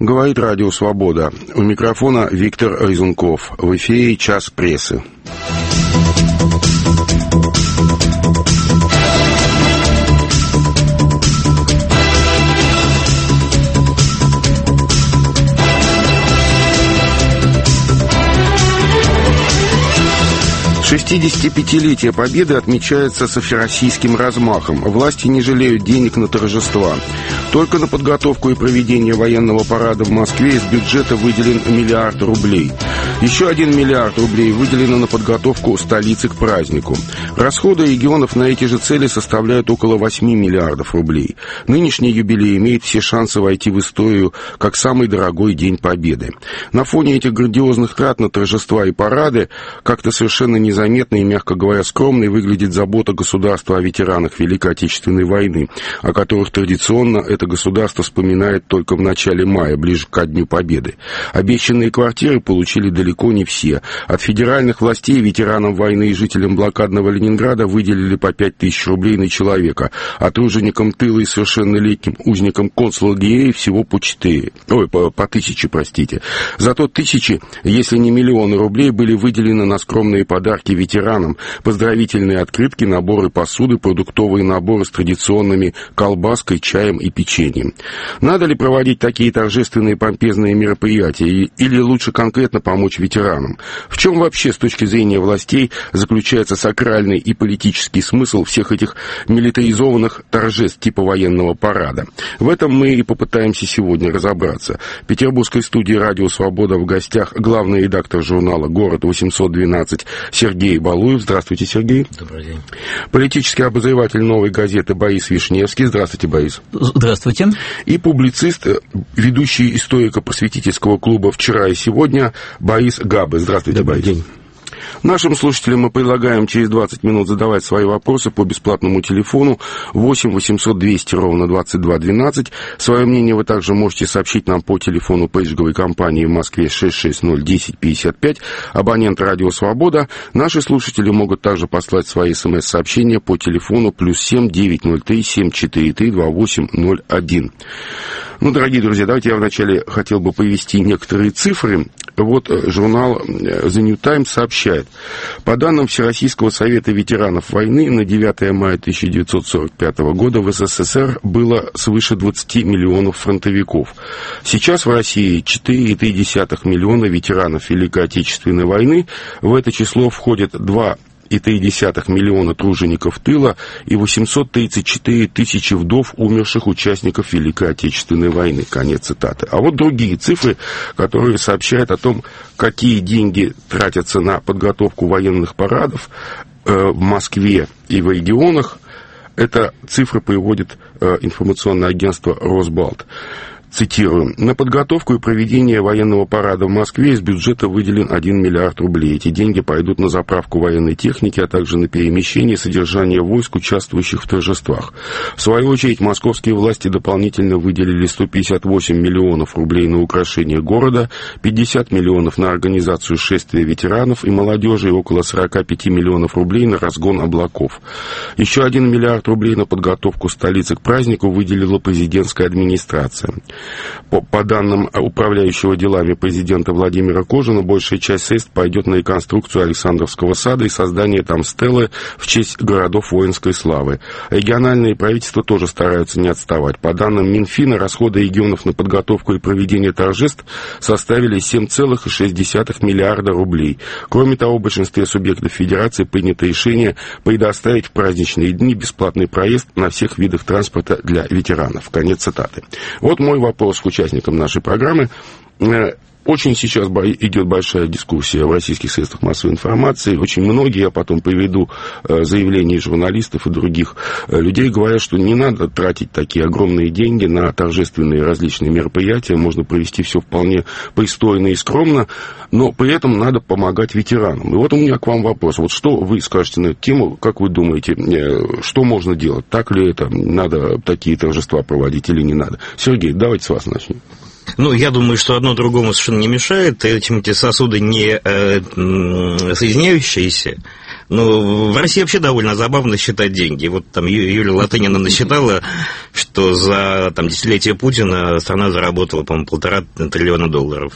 Говорит Радио Свобода. У микрофона Виктор Резунков. В эфире «Час прессы». «65-летие Победы отмечается со всероссийским размахом. Власти не жалеют денег на торжества. Только на подготовку и проведение военного парада в Москве из бюджета выделен 1 миллиард рублей. Еще 1 миллиард рублей выделено на подготовку столицы к празднику. Расходы регионов на эти же цели составляют около 8 миллиардов рублей. Нынешний юбилей имеет все шансы войти в историю как самый дорогой День Победы. На фоне этих грандиозных трат на торжества и парады как-то совершенно незаметно и, мягко говоря, скромной выглядит забота государства о ветеранах Великой Отечественной войны, о которых традиционно это государство вспоминает только в начале мая, ближе ко Дню Победы. Обещанные квартиры получили далеко не все. От федеральных властей ветеранам войны и жителям блокадного Ленинграда выделили по 5000 рублей на человека, а труженикам тыла и совершеннолетним узникам концлагерей всего по 1000, простите. Зато тысячи, если не миллионы рублей были выделены на скромные подарки ветеранам, поздравительные открытки, наборы посуды, продуктовые наборы с традиционными колбаской, чаем и печеньем. Надо ли проводить такие торжественные помпезные мероприятия или лучше конкретно помочь ветеранам? В чем вообще с точки зрения властей заключается сакральный и политический смысл всех этих милитаризованных торжеств типа военного парада? В этом мы и попытаемся сегодня разобраться. В петербургской студии «Радио Свобода» в гостях главный редактор журнала «Город 812» Сергей Балуев. Здравствуйте, Сергей. Добрый день. Политический обозреватель «Новой газеты» Борис Вишневский. Здравствуйте, Борис. Здравствуйте. И публицист, ведущий историко-просветительского клуба «Вчера и сегодня» Борис Габы. Здравствуйте, Добрый Борис. день. Нашим слушателям мы предлагаем через 20 минут задавать свои вопросы по бесплатному телефону 8 800 200 ровно 22 12. Свое мнение вы также можете сообщить нам по телефону пейджговой компании в Москве 660-1055, абонент «Радио Свобода». Наши слушатели могут также послать свои смс-сообщения по телефону +7 903 743 2801. Ну, дорогие друзья, давайте я вначале хотел бы привести некоторые цифры. Вот журнал The New Times сообщает. По данным Всероссийского совета ветеранов войны, на 9 мая 1945 года в СССР было свыше 20 миллионов фронтовиков. Сейчас в России 4,3 миллиона ветеранов Великой Отечественной войны. В это число входят 2,3 миллиона тружеников тыла и 834 тысячи вдов умерших участников Великой Отечественной войны. Конец цитаты. А вот другие цифры, которые сообщают о том, какие деньги тратятся на подготовку военных парадов в Москве и в регионах. Это цифры приводит информационное агентство «Росбалт». Цитирую. На подготовку и проведение военного парада в Москве из бюджета выделен 1 миллиард рублей. Эти деньги пойдут на заправку военной техники, а также на перемещение и содержание войск, участвующих в торжествах. В свою очередь, московские власти дополнительно выделили 158 миллионов рублей на украшение города, 50 миллионов на организацию шествия ветеранов и молодежи и около 45 миллионов рублей на разгон облаков. Еще 1 миллиард рублей на подготовку столицы к празднику выделила президентская администрация. По данным управляющего делами президента Владимира Кожина, большая часть средств пойдет на реконструкцию Александровского сада и создание там стелы в честь городов воинской славы. Региональные правительства тоже стараются не отставать. По данным Минфина, расходы регионов на подготовку и проведение торжеств составили 7,6 миллиарда рублей. Кроме того, в большинстве субъектов Федерации принято решение предоставить в праздничные дни бесплатный проезд на всех видах транспорта для ветеранов. Конец цитаты. Вот мой вопрос к участникам нашей программы. Очень сейчас идет большая дискуссия в российских средствах массовой информации. Очень многие, я потом приведу заявления журналистов и других людей, говорят, что не надо тратить такие огромные деньги на торжественные различные мероприятия. Можно провести все вполне пристойно и скромно, но при этом надо помогать ветеранам. И вот у меня к вам вопрос. Вот что вы скажете на эту тему? Как вы думаете, что можно делать? Так ли это? Надо такие торжества проводить или не надо? Сергей, давайте с вас начнем. Ну, я думаю, что одно другому совершенно не мешает. Этим эти сосуды не соединяющиеся. Ну, в России вообще довольно забавно считать деньги. Вот там Юлия Латынина насчитала, что за там, десятилетие Путина страна заработала, по-моему, $1,5 триллиона.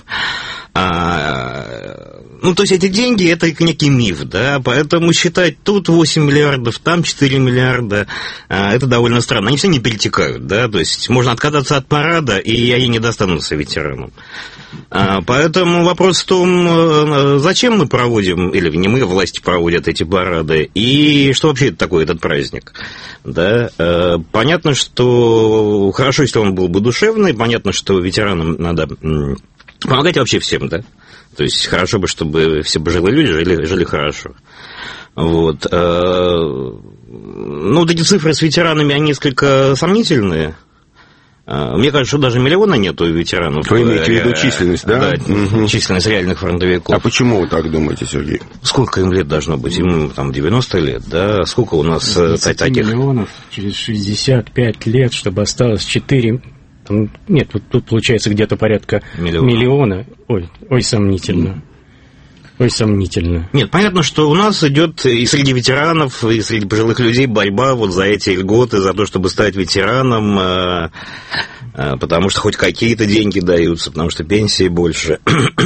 Ну, то есть эти деньги – это некий миф, да, поэтому считать тут 8 миллиардов, там 4 миллиарда – это довольно странно. Они все не перетекают, да, то есть можно отказаться от парада, и они не достанутся ветеранам. Поэтому вопрос в том, зачем мы проводим, или не мы, власти проводят эти парады, и что вообще это такое, этот праздник. Да? Понятно, что хорошо, если он был бы душевный, понятно, что ветеранам надо помогать вообще всем, да. То есть хорошо бы, чтобы все пожилые люди жили хорошо. Вот. Ну, вот эти цифры с ветеранами, они несколько сомнительные. Мне кажется, что даже миллиона нету ветеранов. Вы имеете в виду численность, да? Да, численность реальных фронтовиков. А почему вы так думаете, Сергей? Сколько им лет должно быть? Им там 90 лет, да? Сколько у нас таких? Миллионов через 65 лет, чтобы осталось 4... Нет, вот тут получается где-то порядка миллиона. Ой, сомнительно. Ой, сомнительно. Нет, понятно, что у нас идет и среди ветеранов, и среди пожилых людей борьба вот за эти льготы, за то, чтобы стать ветераном, потому что хоть какие-то деньги даются, потому что пенсии больше.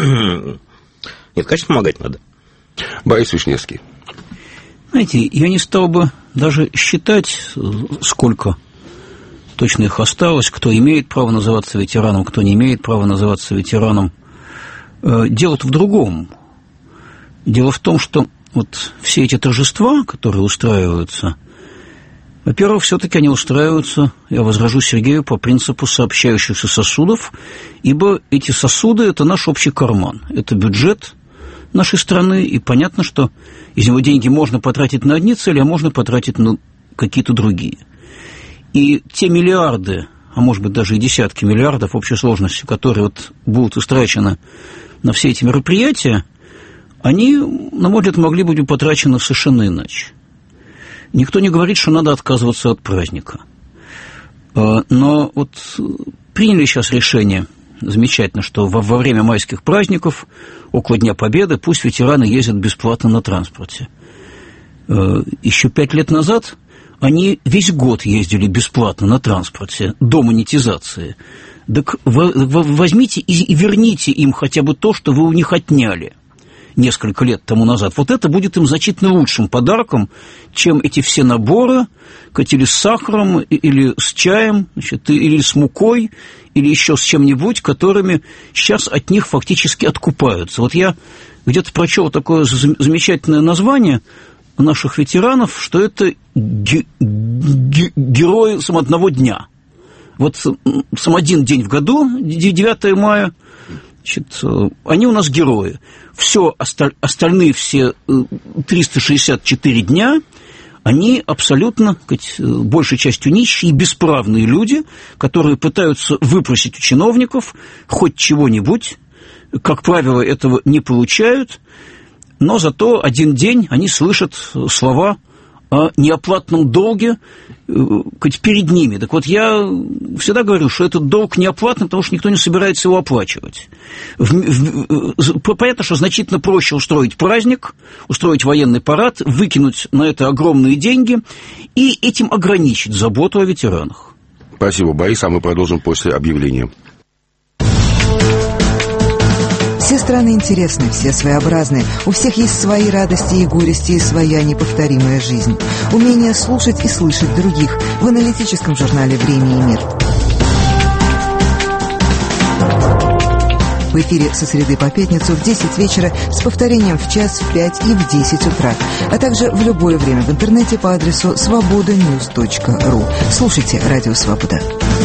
Нет, конечно, помогать надо. Борис Вишневский. Знаете, я не стал бы даже считать, сколько точно их осталось, кто имеет право называться ветераном, кто не имеет права называться ветераном. Дело-то в другом. Дело в том, что вот все эти торжества, которые устраиваются, во-первых, все-таки они устраиваются, я возражу Сергею, по принципу сообщающихся сосудов, ибо эти сосуды – это наш общий карман, это бюджет нашей страны, и понятно, что из него деньги можно потратить на одни цели, а можно потратить на какие-то другие. И те миллиарды, а может быть даже и десятки миллиардов в общей сложности, которые вот будут истрачены на все эти мероприятия, они, на мой взгляд, могли быть потрачены совершенно иначе. Никто не говорит, что надо отказываться от праздника. Но вот приняли сейчас решение, замечательно, что во время майских праздников, около Дня Победы, пусть ветераны ездят бесплатно на транспорте. Еще 5 лет назад они весь год ездили бесплатно на транспорте до монетизации. Так возьмите и верните им хотя бы то, что вы у них отняли несколько лет тому назад. Вот это будет им значительно лучшим подарком, чем эти все наборы, или с сахаром, или с чаем, значит, или с мукой, или еще с чем-нибудь, которыми сейчас от них фактически откупаются. Вот я где-то прочел такое замечательное название наших ветеранов, что это герои одного дня. Вот сам один день в году, 9 мая, значит, они у нас герои. Все остальные все 364 дня, они абсолютно, большей частью нищие и бесправные люди, которые пытаются выпросить у чиновников хоть чего-нибудь, как правило, этого не получают, но зато один день они слышат слова о неоплатном долге перед ними. Так вот, я всегда говорю, что этот долг неоплатный, потому что никто не собирается его оплачивать. Понятно, что значительно проще устроить праздник, устроить военный парад, выкинуть на это огромные деньги и этим ограничить заботу о ветеранах. Спасибо, Борис, а мы продолжим после объявления. Все страны интересны, все своеобразны. У всех есть свои радости и горести, и своя неповторимая жизнь. Умение слушать и слышать других в аналитическом журнале «Время и мир». В эфире со среды по пятницу в 10 вечера с повторением в час, в 5 и в 10 утра. А также в любое время в интернете по адресу svobodanews.ru. Слушайте «Радио Свобода».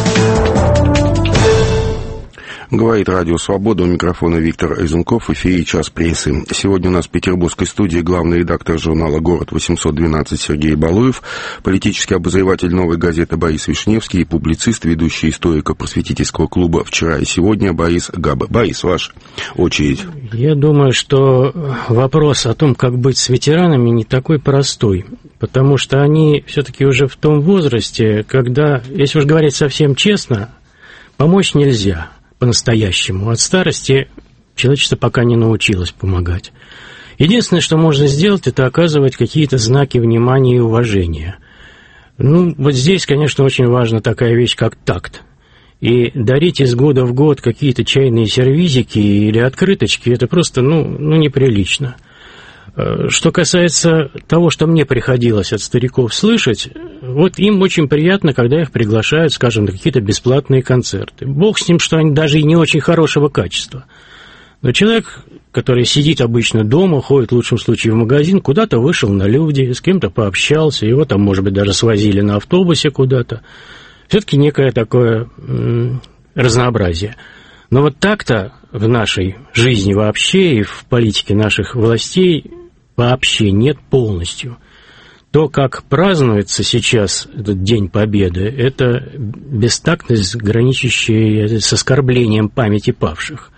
Говорит Радио Свобода, у микрофона Виктор Эйзенков, в эфире «Час прессы». Сегодня у нас в петербургской студии главный редактор журнала «Город-812» Сергей Балуев, политический обозреватель «Новой газеты» Борис Вишневский и публицист, ведущий историко-просветительского клуба «Вчера и сегодня» Борис Габа. Борис, ваша очередь. Я думаю, что вопрос о том, как быть с ветеранами, не такой простой, потому что они все-таки уже в том возрасте, когда, если уж говорить совсем честно, помочь нельзя. По-настоящему. От старости человечество пока не научилось помогать. Единственное, что можно сделать, это оказывать какие-то знаки внимания и уважения. Ну, вот здесь, конечно, очень важна такая вещь, как такт. И дарить из года в год какие-то чайные сервизики или открыточки, это просто, неприлично. Что касается того, что мне приходилось от стариков слышать, вот им очень приятно, когда их приглашают, скажем, на какие-то бесплатные концерты. Бог с ним, что они даже и не очень хорошего качества. Но человек, который сидит обычно дома, ходит в лучшем случае в магазин, куда-то вышел на люди, с кем-то пообщался, его там, может быть, даже свозили на автобусе куда-то. Все-таки некое такое разнообразие. Но вот так-то в нашей жизни вообще и в политике наших властей вообще нет полностью. То, как празднуется сейчас этот День Победы, это бестактность, граничащая с оскорблением памяти павших.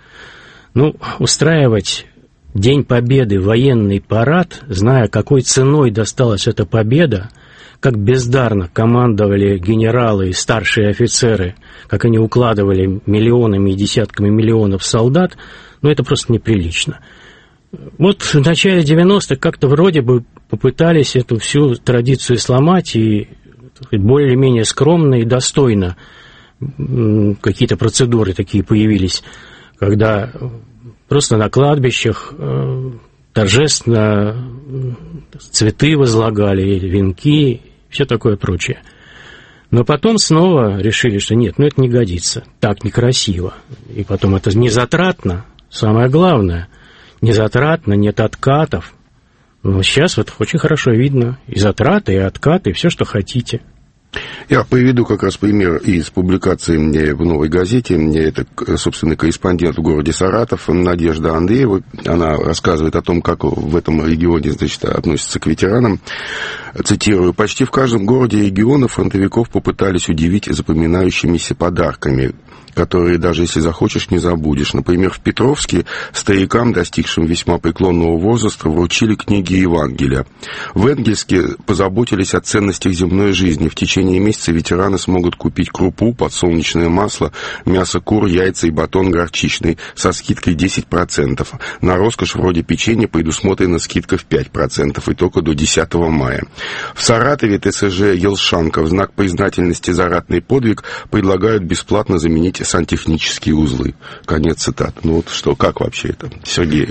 Устраивать День Победы, военный парад, зная, какой ценой досталась эта победа, как бездарно командовали генералы и старшие офицеры, как они укладывали миллионами и десятками миллионов солдат, это просто неприлично. Вот в начале 90-х как-то вроде бы попытались эту всю традицию сломать, и более-менее скромно и достойно какие-то процедуры такие появились, когда просто на кладбищах торжественно цветы возлагали, венки, все такое прочее. Но потом снова решили, что нет, это не годится, так некрасиво. И потом это не затратно, самое главное, не затратно, нет откатов. Но сейчас вот очень хорошо видно и затраты, и откаты, и все, что хотите. Я приведу как раз пример из публикации в «Новой газете». Это, собственно, корреспондент в городе Саратов Надежда Андреева. Она рассказывает о том, как в этом регионе, относятся к ветеранам. Цитирую: «Почти в каждом городе региона фронтовиков попытались удивить запоминающимися подарками, которые, даже если захочешь, не забудешь. Например, в Петровске старикам, достигшим весьма преклонного возраста, вручили книги Евангелия. В Энгельске позаботились о ценностях земной жизни. В течение месяца ветераны смогут купить крупу, подсолнечное масло, мясо кур, яйца и батон горчичный со скидкой 10%. На роскошь вроде печенья предусмотрена скидка в 5%, и только до 10 мая. В Саратове ТСЖ «Елшанка» в знак признательности за ратный подвиг предлагают бесплатно заменить сантехнические узлы». Конец цитат. Как вообще это, Сергей?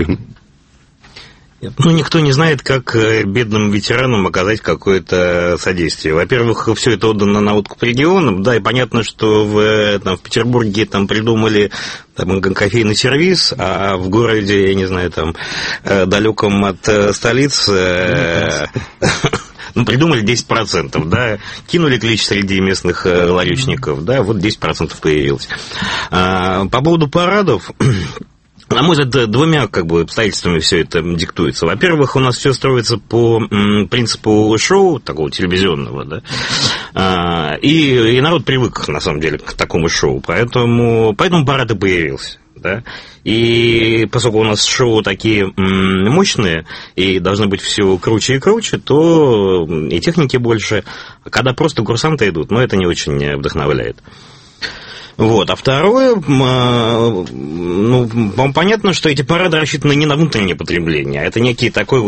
Никто не знает, как бедным ветеранам оказать какое-то содействие. Во-первых, все это отдано на откуп регионам, да, и понятно, что в Петербурге придумали кофейный сервис, а в городе, я не знаю, далеком от столицы... придумали 10%, да, кинули клич среди местных ларечников, да, вот 10% появилось. По поводу парадов, на мой взгляд, двумя обстоятельствами все это диктуется. Во-первых, у нас все строится по принципу шоу, такого телевизионного, да, и народ привык, на самом деле, к такому шоу, поэтому парад и появился. Да? И поскольку у нас шоу такие мощные и должны быть все круче и круче, то и техники больше. Когда просто курсанты идут, это не очень вдохновляет. А второе, понятно, что эти парады рассчитаны не на внутреннее потребление, а это некий такой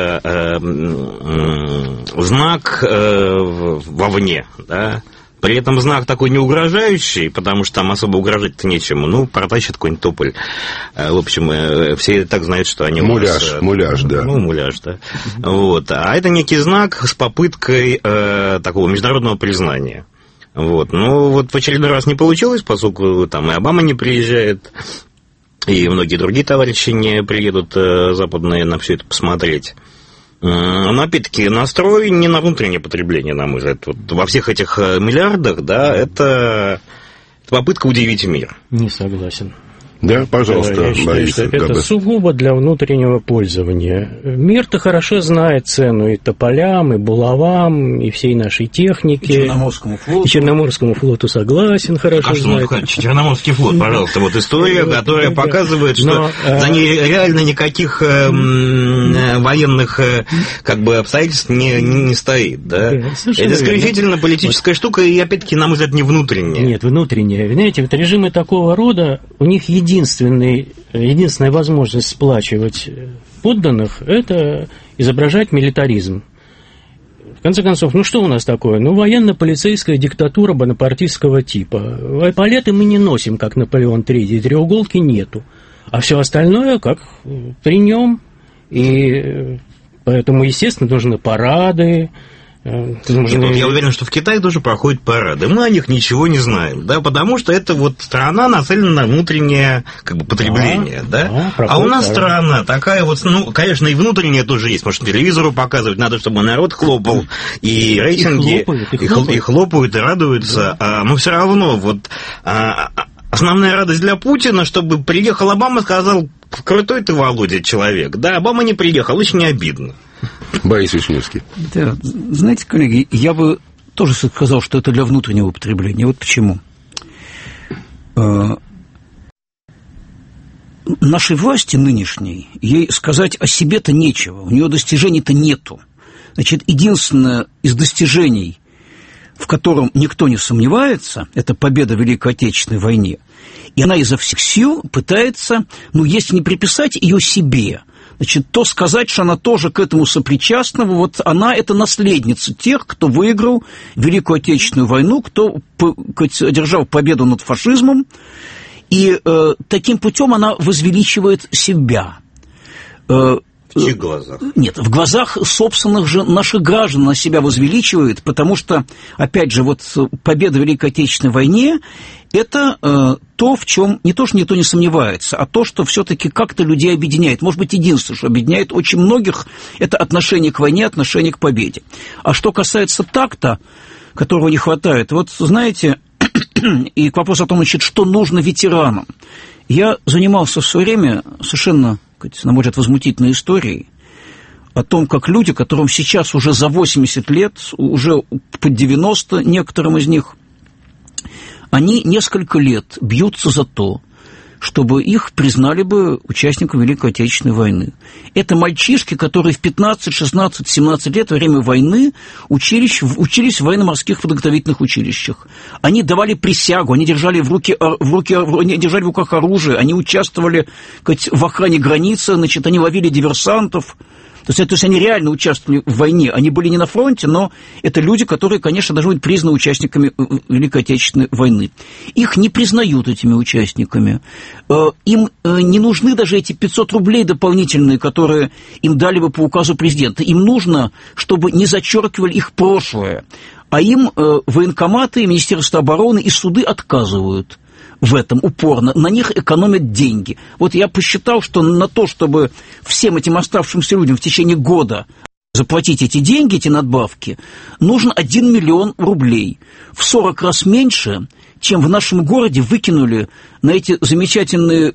знак вовне, да. При этом знак такой не угрожающий, потому что там особо угрожать-то нечему. Протащит какой-нибудь тополь. В общем, все так знают, что они муляж, да. Муляж, да. А это некий знак с попыткой такого международного признания. В очередной раз не получилось, поскольку там и Обама не приезжает, и многие другие товарищи не приедут западные на все это посмотреть. Но, опять-таки, настрой не на внутреннее потребление, на мой взгляд. Во всех этих миллиардах, да, это попытка удивить мир. Не согласен. Да, пожалуйста, я считаю, Борис. что это сугубо для внутреннего пользования. Мир-то хорошо знает цену и тополям, и булавам, и всей нашей технике. И Черноморскому флоту согласен, хорошо знает. Черноморский флот, пожалуйста, история, которая показывает, что за ней реально никаких военных обстоятельств не стоит. Да? Это исключительно политическая штука, и, опять-таки, на мой взгляд, не внутренняя. Нет, внутренняя. Знаете, режимы такого рода, у них единственная возможность сплачивать подданных – это изображать милитаризм. В конце концов, ну что у нас такое? Ну, военно-полицейская диктатура бонапартистского типа. Эполеты мы не носим, как Наполеон III, треуголки нету. А все остальное, как при нем. И поэтому, естественно, нужны парады. Я уверен, что в Китае тоже проходят парады. Мы о них ничего не знаем, да, потому что это вот страна нацелена на внутреннее как бы потребление, да. А у нас страна такая вот, ну, конечно, и внутреннее тоже есть, потому что телевизору показывать надо, чтобы народ хлопал, и рейтинги, и хлопают, и радуются, но все равно вот основная радость для Путина, чтобы приехал Обама и сказал: крутой ты, Володя, человек, да, Обама не приехал, очень обидно. Борис Вишневский. Да, знаете, коллеги, я бы тоже сказал, что это для внутреннего употребления. Вот почему. Нашей власти нынешней, ей сказать о себе-то нечего, у нее достижений-то нету. Значит, единственное из достижений, в котором никто не сомневается, это победа в Великой Отечественной войне. И она изо всех сил пытается, ну, если не приписать ее себе, значит, то сказать, что она тоже к этому сопричастна, вот она – это наследница тех, кто выиграл Великую Отечественную войну, кто одержал победу над фашизмом, и таким путем она возвеличивает себя. В чьих глазах? Нет, в глазах собственных же наших граждан она себя возвеличивает, потому что, опять же, вот победа в Великой Отечественной войне – это то, в чем не то, что никто не сомневается, а то, что все-таки как-то людей объединяет. Может быть, единственное, что объединяет очень многих – это отношение к войне, отношение к победе. А что касается такта, которого не хватает, вот знаете, и к вопросу о том, значит, что нужно ветеранам. Я занимался в свое время совершенно, на мой взгляд, возмутительной историей о том, как люди, которым сейчас уже за 80 лет, уже под 90 некоторым из них, они несколько лет бьются за то, чтобы их признали бы участниками Великой Отечественной войны. Это мальчишки, которые в 15, 16, 17 лет во время войны учились в военно-морских подготовительных училищах. Они давали присягу, они держали в руках оружие, они участвовали в охране границы, значит, они ловили диверсантов. То есть они реально участвовали в войне. Они были не на фронте, но это люди, которые, конечно, должны быть признаны участниками Великой Отечественной войны. Их не признают этими участниками. Им не нужны даже эти 500 рублей дополнительные, которые им дали бы по указу президента. Им нужно, чтобы не зачеркивали их прошлое. А им военкоматы, Министерство обороны и суды отказывают в этом упорно, на них экономят деньги. Вот я посчитал, что на то, чтобы всем этим оставшимся людям в течение года заплатить эти деньги, эти надбавки, нужно 1 миллион рублей. В 40 раз меньше, чем в нашем городе выкинули на эти замечательные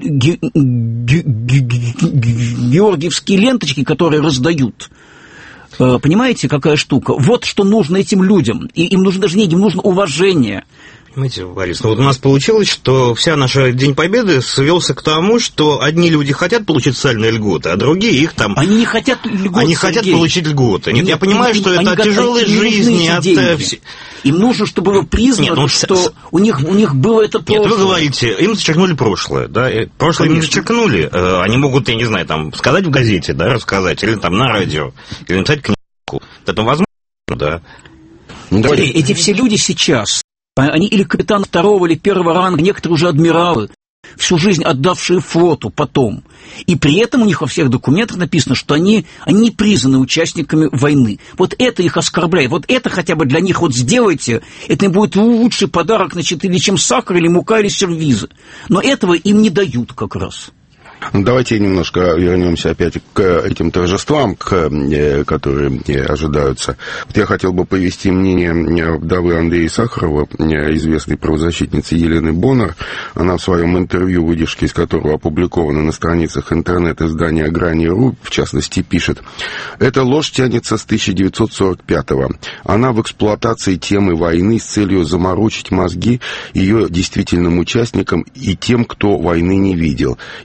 георгиевские ленточки, которые раздают. Понимаете, какая штука? Вот что нужно этим людям. И им нужно даже не им нужно уважение. Понимаете, Борис, ну вот у нас получилось, что вся наша День Победы свелся к тому, что одни люди хотят получить социальные льготы, а другие их там... Они не хотят льготы, Они хотят получить льготы. Нет, я понимаю, что это от тяжелой жизни, от... Им нужно, чтобы было признано, что у них было это прошлое. Нет, вы говорите, им зачеркнули прошлое, да? Прошлое им зачеркнули. Они могут, я не знаю, там, сказать в газете, да, рассказать, или там на радио, или написать книгу. Это возможно, да? Эти все люди сейчас... Они или капитан 2-го или 1-го ранга, некоторые уже адмиралы, всю жизнь отдавшие флоту потом. И при этом у них во всех документах написано, что они не признаны участниками войны. Вот это их оскорбляет. Вот это хотя бы для них вот сделайте. Это им будет лучший подарок, значит, или чем сахар, или мука, или сервизы. Но этого им не дают как раз. Давайте немножко вернемся опять к этим торжествам, которые ожидаются. Вот я хотел бы привести мнение вдовы Андрея Сахарова, известной правозащитницы Елены Боннер. Она в своем интервью, выдержки из которого опубликованы на страницах интернет-издания «Грани.ру», в частности, пишет: «Эта ложь тянется с 1945-го. Она в эксплуатации темы войны с целью заморочить мозги ее действительным участникам и тем, кто войны не видел. И все эти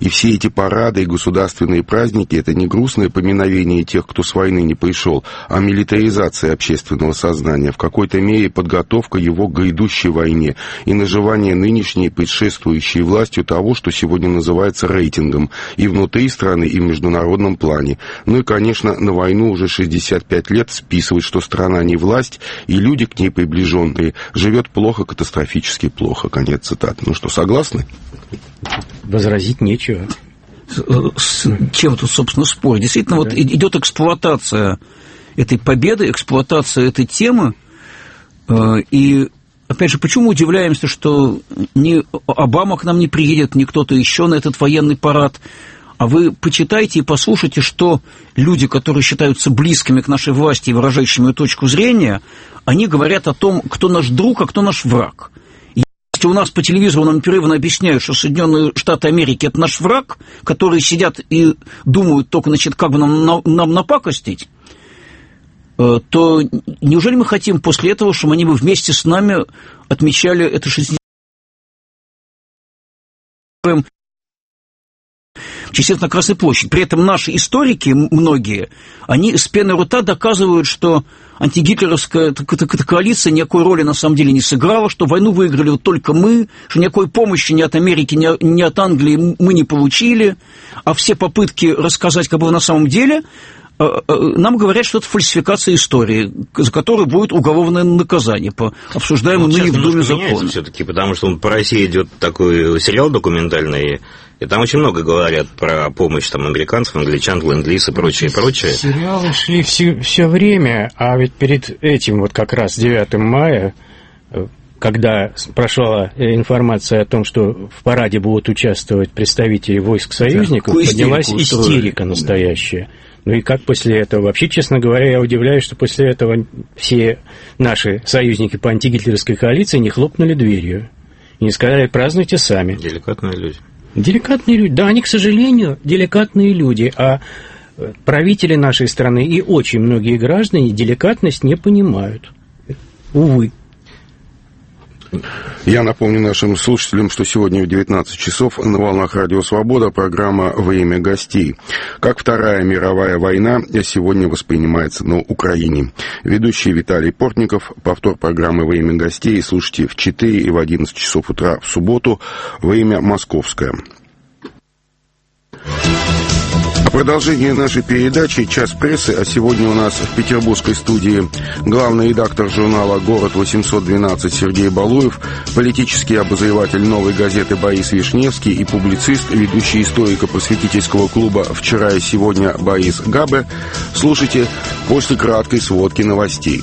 эти парады и государственные праздники — это не грустное поминовение тех, кто с войны не пришел, а милитаризация общественного сознания, в какой-то мере подготовка его к грядущей войне и наживание нынешней предшествующей властью того, что сегодня называется рейтингом и внутри страны, и в международном плане. Ну и, конечно, на войну уже 65 лет списывать, что страна не власть, и люди к ней приближенные живет плохо, катастрофически плохо. Конец цитаты. Ну что, согласны? Возразить нечего. С чем тут, собственно, спорить? Действительно, вот идет эксплуатация этой победы, эксплуатация этой темы, и, опять же, почему мы удивляемся, что ни Обама к нам не приедет, ни кто-то еще на этот военный парад? А вы почитайте и послушайте, что люди, которые считаются близкими к нашей власти и выражающими ее точку зрения, они говорят о том, кто наш друг, а кто наш враг. Если у нас по телевизору нам непрерывно объясняют, что Соединенные Штаты Америки – это наш враг, которые сидят и думают только, значит, как бы нам напакостить, то неужели мы хотим после этого, чтобы они бы вместе с нами отмечали это 60-летие? Естественно, Красной площади. При этом наши историки, многие, они с пены рта доказывают, что антигитлеровская коалиция никакой роли на самом деле не сыграла, что войну выиграли вот только мы, что никакой помощи ни от Америки, ни от Англии мы не получили, а все попытки рассказать, как бы на самом деле, нам говорят, что это фальсификация истории, за которую будет уголовное наказание по обсуждаемому ныне в Думе закону. Все-таки, потому что по России идет такой сериал документальный, и там очень много говорят про помощь там, американцев, англичан, ленд-лиз и прочее, прочее. Сериалы шли все время, а ведь перед этим, вот как раз 9 мая, когда прошла информация о том, что в параде будут участвовать представители войск союзников, поднялась истерика настоящая. Ну и как после этого? Вообще, честно говоря, я удивляюсь, что после этого все наши союзники по антигитлеровской коалиции не хлопнули дверью и не сказали: празднуйте сами. Деликатные люди. Деликатные люди. Да, они, к сожалению, деликатные люди, а правители нашей страны и очень многие граждане деликатность не понимают. Увы. Я напомню нашим слушателям, что сегодня в 19 часов на волнах Радио Свобода программа «Время гостей». Как Вторая мировая война сегодня воспринимается на Украине. Ведущий Виталий Портников. Повтор программы «Время гостей» слушайте в 4 и в 11 часов утра в субботу. Время московское. Продолжение нашей передачи «Час прессы», а сегодня у нас в петербургской студии главный редактор журнала «Город-812» Сергей Балуев, политический обозреватель «Новой газеты» Борис Вишневский и публицист, ведущий историко-просветительского клуба «Вчера и сегодня» Борис Габе. Слушайте после краткой сводки новостей.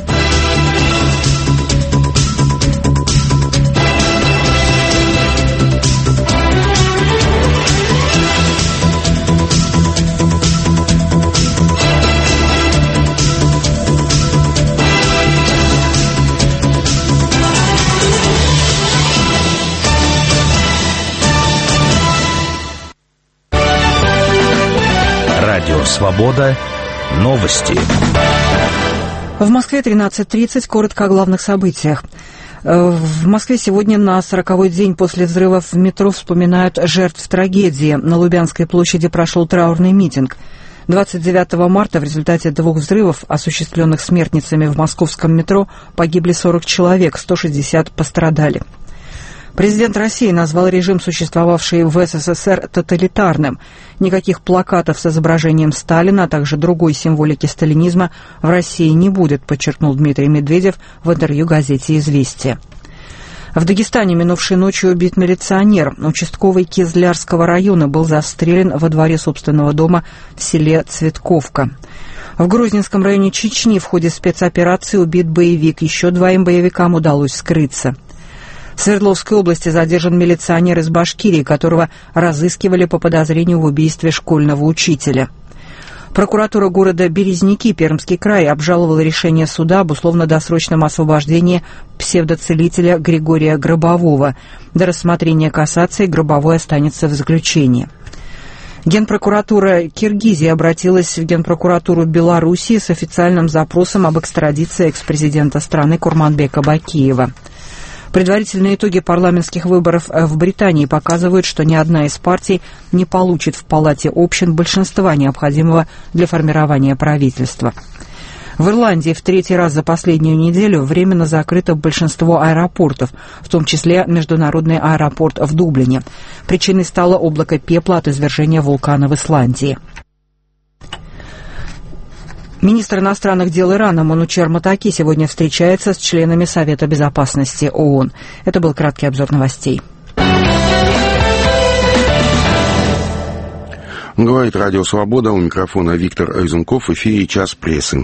Свобода. Новости. В Москве 13:30. Коротко о главных событиях. В Москве сегодня на 40-й день после взрывов в метро вспоминают жертв трагедии. На Лубянской площади прошел траурный митинг. 29 марта в результате 2 взрывов, осуществленных смертницами в московском метро, погибли 40 человек, 160 пострадали. Президент России назвал режим, существовавший в СССР, тоталитарным. Никаких плакатов с изображением Сталина, а также другой символики сталинизма в России не будет, подчеркнул Дмитрий Медведев в интервью газете «Известия». В Дагестане минувшей ночью убит милиционер. Участковый Кизлярского района был застрелен во дворе собственного дома в селе Цветковка. В Грозненском районе Чечни в ходе спецоперации убит боевик. Еще 2 боевикам удалось скрыться. В Свердловской области задержан милиционер из Башкирии, которого разыскивали по подозрению в убийстве школьного учителя. Прокуратура города Березники, Пермский край, обжаловала решение суда об условно-досрочном освобождении псевдоцелителя Григория Гробового. До рассмотрения кассации Гробовой останется в заключении. Генпрокуратура Киргизии обратилась в Генпрокуратуру Белоруссии с официальным запросом об экстрадиции экс-президента страны Курманбека Бакиева. Предварительные итоги парламентских выборов в Британии показывают, что ни одна из партий не получит в Палате общин большинства, необходимого для формирования правительства. В Ирландии в третий раз за последнюю неделю временно закрыто большинство аэропортов, в том числе международный аэропорт в Дублине. Причиной стало облако пепла от извержения вулкана в Исландии. Министр иностранных дел Ирана Манучер Матаки сегодня встречается с членами Совета безопасности ООН. Это был краткий обзор новостей. Говорит Радио Свобода, у микрофона Виктор Айзенков, в эфире «Час прессы».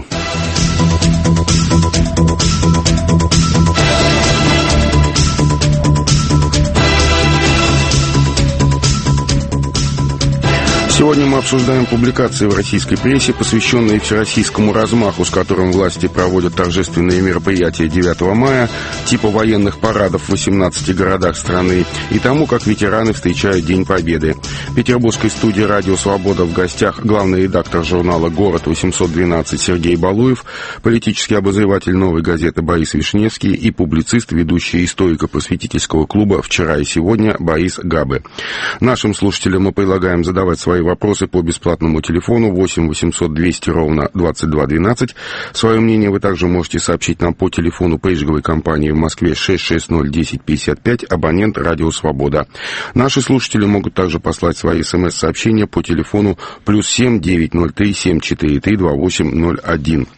Сегодня мы обсуждаем публикации в российской прессе, посвященные всероссийскому размаху, с которым власти проводят торжественные мероприятия 9 мая, типа военных парадов в 18 городах страны, и тому, как ветераны встречают День Победы. В петербургской студии «Радио Свобода» в гостях главный редактор журнала «Город-812» Сергей Балуев, политический обозреватель «Новой газеты» Борис Вишневский и публицист, ведущий историко-просветительского клуба «Вчера и сегодня» Борис Габе. Нашим слушателям мы предлагаем задавать свои вопросы по бесплатному телефону 8 800 200 ровно 2212. Свое мнение вы также можете сообщить нам по телефону пейджговой компании в Москве 660-1055, абонент «Радио Свобода». Наши слушатели могут также послать свои смс-сообщения по телефону +7 903 743 2801.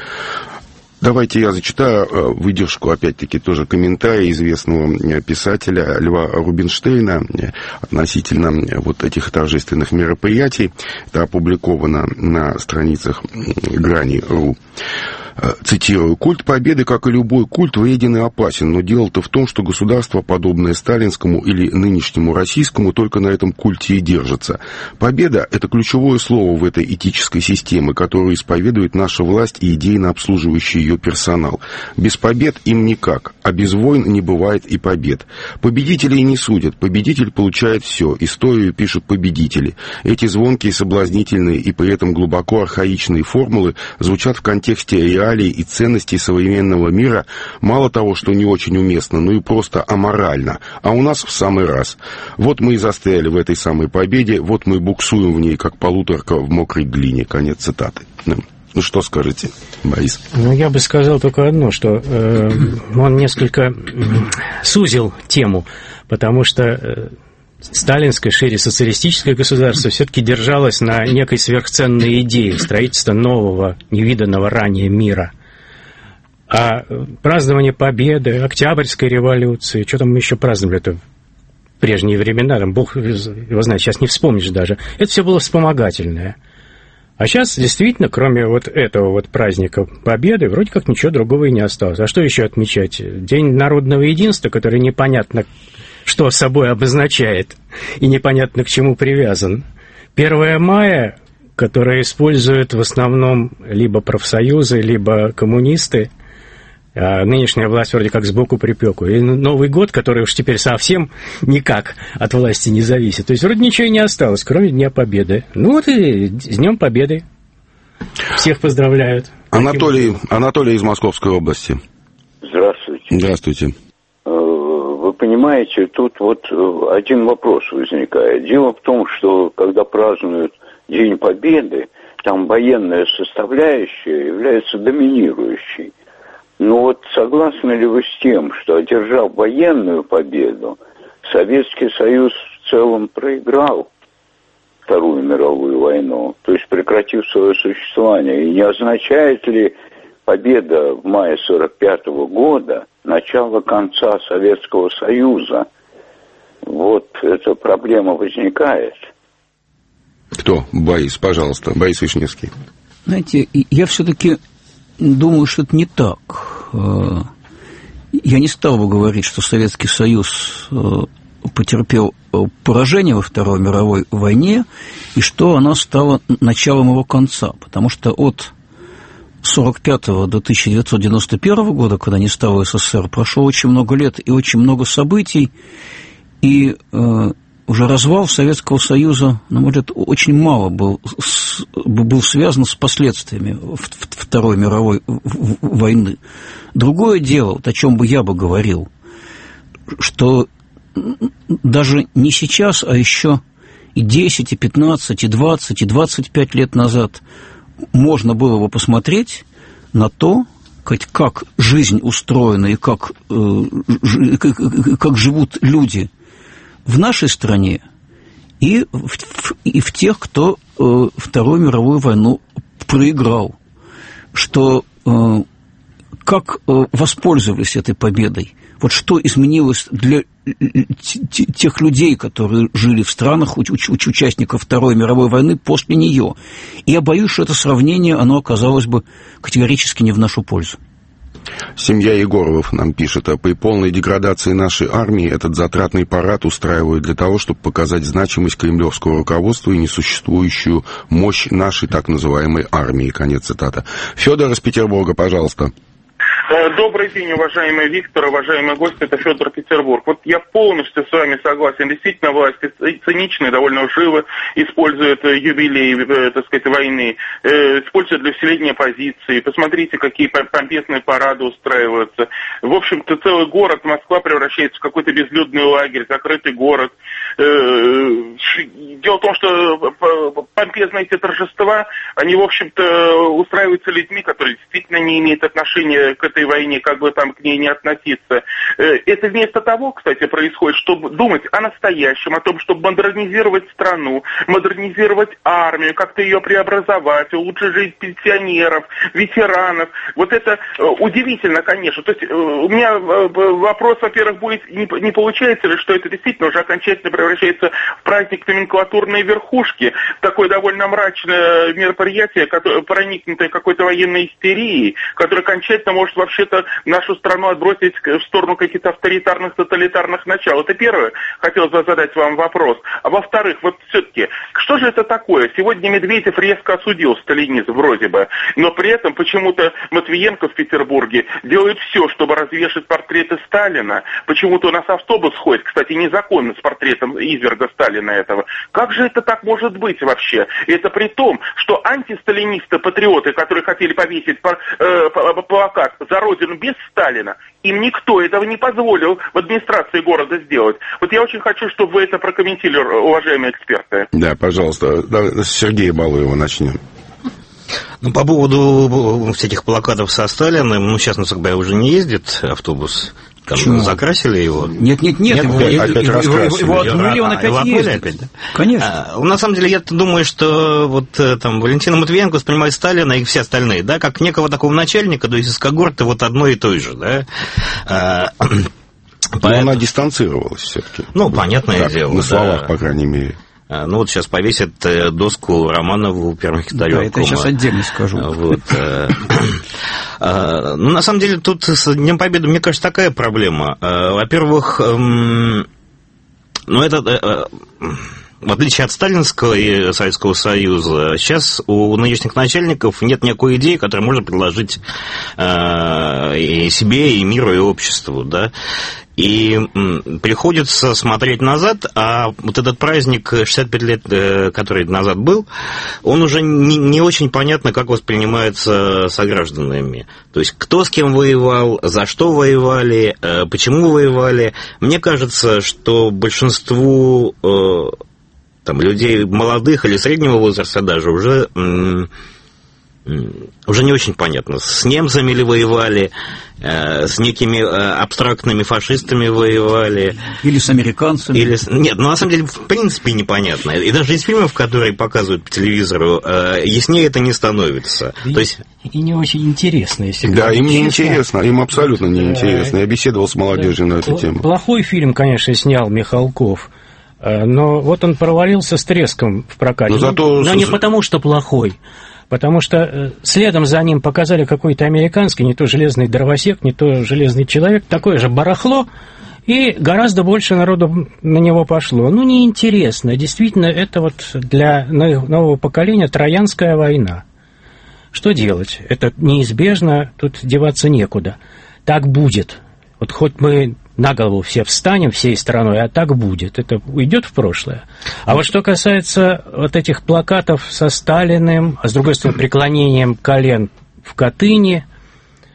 Давайте я зачитаю выдержку, опять-таки, тоже комментария известного писателя Льва Рубинштейна относительно вот этих торжественных мероприятий. Это опубликовано на страницах Грани.ру. Цитирую: «Культ победы, как и любой культ, вреден и опасен, но дело-то в том, что государство, подобное сталинскому или нынешнему российскому, только на этом культе и держится. Победа – это ключевое слово в этой этической системе, которую исповедует наша власть и идейно обслуживающий ее персонал. Без побед им никак, а без войн не бывает и побед. Победителей не судят, победитель получает все, историю пишут победители. Эти звонкие, соблазнительные и при этом глубоко архаичные формулы звучат в контексте реальности и ценностей современного мира, мало того, что не очень уместно, но и просто аморально. А у нас в самый раз. Вот мы и застряли в этой самой победе, вот мы буксуем в ней, как полуторка в мокрой глине». Конец цитаты. Ну, что скажете, Борис? Ну, я бы сказал только одно, что он несколько сузил тему, потому что сталинское, шире социалистическое государство все-таки держалось на некой сверхценной идее строительства нового, невиданного ранее мира. А празднование Победы, Октябрьской революции, что там мы еще праздновали-то в прежние времена, там, бог его знает, сейчас не вспомнишь даже, это все было вспомогательное. А сейчас действительно, кроме вот этого вот праздника Победы, вроде как ничего другого и не осталось. А что еще отмечать? День народного единства, который непонятно что собой обозначает и непонятно к чему привязан. 1 мая, которое используют в основном либо профсоюзы, либо коммунисты, а нынешняя власть вроде как сбоку припеку. И Новый год, который уж теперь совсем никак от власти не зависит. То есть вроде ничего и не осталось, кроме Дня Победы. Ну вот и с Днем Победы. Всех поздравляют. Анатолий из Московской области. Здравствуйте. Здравствуйте. Вы понимаете, тут вот один вопрос возникает. Дело в том, что когда празднуют День Победы, там военная составляющая является доминирующей. Но вот согласны ли вы с тем, что, одержав военную победу, Советский Союз в целом проиграл Вторую мировую войну, то есть прекратив свое существование? И не означает ли победа в мае 1945 года начало конца Советского Союза? Вот эта проблема возникает. Кто? Борис, пожалуйста. Борис Вишневский. Знаете, я все-таки думаю, что это не так. Я не стал бы говорить, что Советский Союз потерпел поражение во Второй мировой войне и что она стала началом его конца, потому что от 1945 до 1991 года, когда не стало СССР, прошло очень много лет и очень много событий, и уже развал Советского Союза, на мой взгляд, очень мало был связан с последствиями Второй мировой войны. Другое дело, вот о чем бы я бы говорил, что даже не сейчас, а еще и 10, и 15, и 20, и 25 лет назад можно было бы посмотреть на то, как жизнь устроена и как живут люди в нашей стране и в тех, кто Вторую мировую войну проиграл, что как воспользовались этой победой, вот что изменилось для тех людей, которые жили в странах участников Второй мировой войны после нее. И я боюсь, что это сравнение, оно оказалось бы категорически не в нашу пользу. Семья Егоровых нам пишет: при полной деградации нашей армии этот затратный парад устраивают для того, чтобы показать значимость кремлевского руководства и несуществующую мощь нашей так называемой армии. Конец цитаты. Федор из Петербурга, пожалуйста. Добрый день, уважаемый Виктор, уважаемые гости, это Федор, Петербург. Вот я полностью с вами согласен. Действительно, власти циничные, довольно живо используют юбилей, так сказать, войны, используют для усиления позиции. Посмотрите, какие помпезные парады устраиваются. В общем-то, целый город, Москва, превращается в какой-то безлюдный лагерь, закрытый город. Дело в том, что помпезные эти торжества, они, в общем-то, устраиваются людьми, которые действительно не имеют отношения к этой войне, как бы там к ней не относиться. Это вместо того, кстати, происходит, чтобы думать о настоящем, о том, чтобы модернизировать страну, модернизировать армию, как-то ее преобразовать, улучшить жизнь пенсионеров, ветеранов. Вот это удивительно, конечно. То есть у меня вопрос, во-первых, будет, не получается ли, что это действительно уже окончательно превращается в праздник номенклатурной верхушки, такое довольно мрачное мероприятие, проникнутое какой-то военной истерией, которое окончательно может вообще-то нашу страну отбросить в сторону каких-то авторитарных, тоталитарных начал. Это первое. Хотелось бы задать вам вопрос. А во-вторых, вот все-таки, что же это такое? Сегодня Медведев резко осудил сталинизм вроде бы, но при этом почему-то Матвиенко в Петербурге делает все, чтобы развешать портреты Сталина. Почему-то у нас автобус ходит, кстати, незаконно, с портретом изверга Сталина этого. Как же это так может быть вообще? И это при том, что антисталинисты, патриоты, которые хотели повесить плакат «За Родину» без Сталина, им никто этого не позволил в администрации города сделать. Вот я очень хочу, чтобы вы это прокомментировали, уважаемые эксперты. Да, пожалуйста. С Сергея Балуева начнем. Ну, по поводу всяких плакатов со Сталиным, сейчас на Сагбай уже не ездит автобус. Там закрасили его? Нет, его отмыли, он опять ездит. Да? Конечно. На самом деле, я думаю, что вот там Валентина Матвиенко воспринимает Сталина и все остальные, да, как некого такого начальника, то есть из когорты вот одной и той же, да. Но она дистанцировалась все-таки. Ну, понятное дело. На словах, по крайней мере. Ну, вот сейчас повесят доску Романову первых Китаёва. Да, это я сейчас отдельно скажу. Вот. Ну, на самом деле, тут с Днем Победы, мне кажется, такая проблема. Во-первых, ну, это... В отличие от сталинского и Советского Союза, сейчас у нынешних начальников нет никакой идеи, которую можно предложить и себе, и миру, и обществу, да. И приходится смотреть назад, а вот этот праздник 65 лет, который назад был, он уже не очень понятно, как воспринимается согражданами. То есть, кто с кем воевал, за что воевали, почему воевали. Мне кажется, что большинству там, людей молодых или среднего возраста даже уже не очень понятно, с немцами ли воевали, с некими абстрактными фашистами воевали. Или с американцами. Нет, ну на самом деле в принципе непонятно. И даже из фильмов, которые показывают по телевизору, яснее это не становится. То есть... И не очень интересно, если да, им не интересно, им абсолютно не интересно. Я беседовал с молодежью на эту тему. Плохой фильм, конечно, снял Михалков. Но вот он провалился с треском в прокате. Но не потому, что плохой. Потому что следом за ним показали какой-то американский, не то железный дровосек, не то железный человек, такое же барахло, и гораздо больше народу на него пошло. Ну, неинтересно. Действительно, это вот для нового поколения Троянская война. Что делать? Это неизбежно, тут деваться некуда. Так будет. Вот хоть мы на голову все встанем всей страной, а так будет. Это уйдет в прошлое. А вот что касается вот этих плакатов со Сталиным, а с другой стороны преклонением колен в Катыни,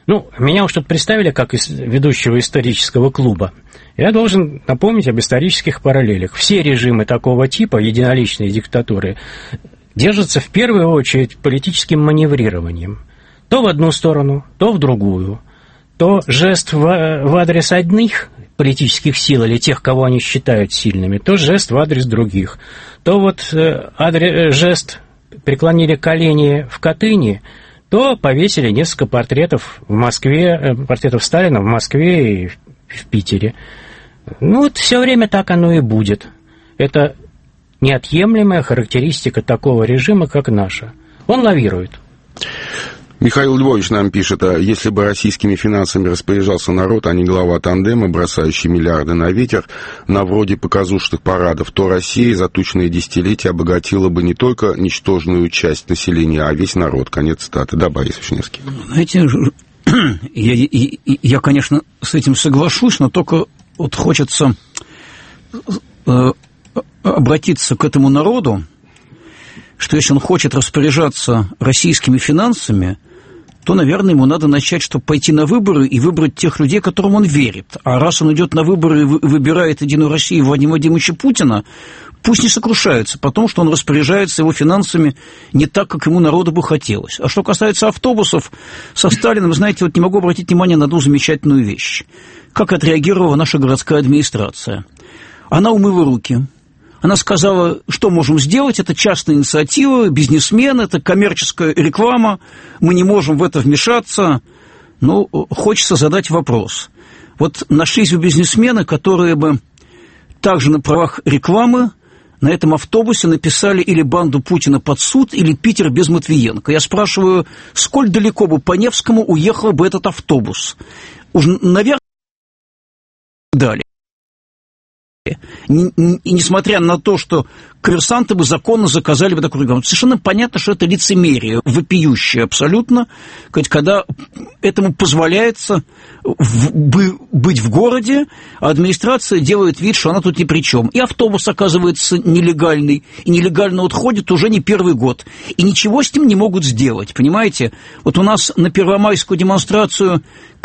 Ну, меня уж тут представили как ведущего исторического клуба. Я должен напомнить об исторических параллелях. Все режимы такого типа, единоличные диктатуры, держатся в первую очередь политическим маневрированием. То в одну сторону, то в другую. То жест в адрес одних политических сил или тех, кого они считают сильными, то жест в адрес других. То вот жест преклонили колени в Катыни, то повесили несколько портретов в Москве, портретов Сталина в Москве и в Питере. Ну вот все время так оно и будет. Это неотъемлемая характеристика такого режима, как наша. Он лавирует. Михаил Львович нам пишет, а если бы российскими финансами распоряжался народ, а не глава тандема, бросающий миллиарды на ветер, на вроде показушных парадов, то Россия за тучные десятилетия обогатила бы не только ничтожную часть населения, а весь народ. Конец цитаты. Да, Борис Вишневский. Знаете, я, конечно, с этим соглашусь, но только вот хочется обратиться к этому народу, что если он хочет распоряжаться российскими финансами, то, наверное, ему надо начать, чтобы пойти на выборы и выбрать тех людей, которым он верит. А раз он идет на выборы и выбирает «Единую Россию» Владимира Владимировича Путина, пусть не сокрушается, потому что он распоряжается его финансами не так, как ему народу бы хотелось. А что касается автобусов, со Сталиным, знаете, вот не могу обратить внимание на одну замечательную вещь. Как отреагировала наша городская администрация? Она умыла руки. Она сказала, что можем сделать, это частная инициатива, бизнесмен, это коммерческая реклама, мы не можем в это вмешаться. Но хочется задать вопрос. Вот нашлись бы бизнесмены, которые бы также на правах рекламы на этом автобусе написали или «Банду Путина под суд», или «Питер без Матвиенко». Я спрашиваю, сколь далеко бы по Невскому уехал бы этот автобус? Уж, наверное, далее. И несмотря на то, что коммерсанты бы законно заказали бы такую рекламу, совершенно понятно, что это лицемерие, вопиющее абсолютно, когда этому позволяется быть в городе, а администрация делает вид, что она тут ни при чем. И автобус оказывается нелегальный, и нелегально отходит уже не первый год. И ничего с ним не могут сделать, понимаете? Вот у нас на первомайскую демонстрацию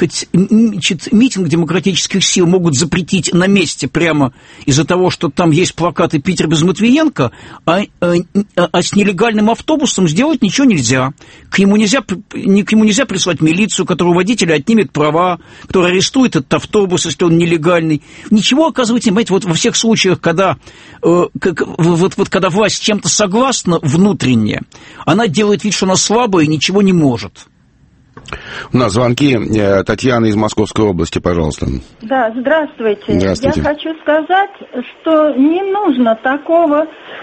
митинг демократических сил могут запретить на месте прямо из-за того, что там есть плакаты «Питер без Матвиенко», а с нелегальным автобусом сделать ничего нельзя. К нему нельзя прислать милицию, которая у водителя отнимет права, который арестует этот автобус, если он нелегальный. Ничего, оказывается, понимаете, вот во всех случаях, когда власть с чем-то согласна внутренне, она делает вид, что она слабая и ничего не может. У нас звонки. Татьяна из Московской области, пожалуйста. Да, здравствуйте. Здравствуйте. Я хочу сказать, что не нужно такого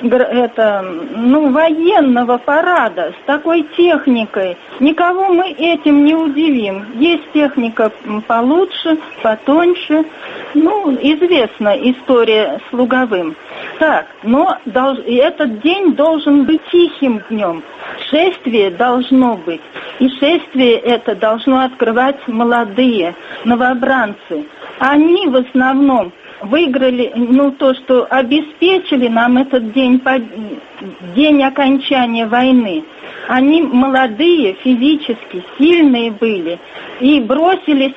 военного парада с такой техникой. Никого мы этим не удивим. Есть техника получше, потоньше. Известна история с Луговым. Так, но этот день должен быть тихим днем. Шествие должно быть. И шествие это должно открывать молодые, новобранцы. Они в основном выиграли, то, что обеспечили нам этот день окончания войны. Они молодые, физически сильные были и бросили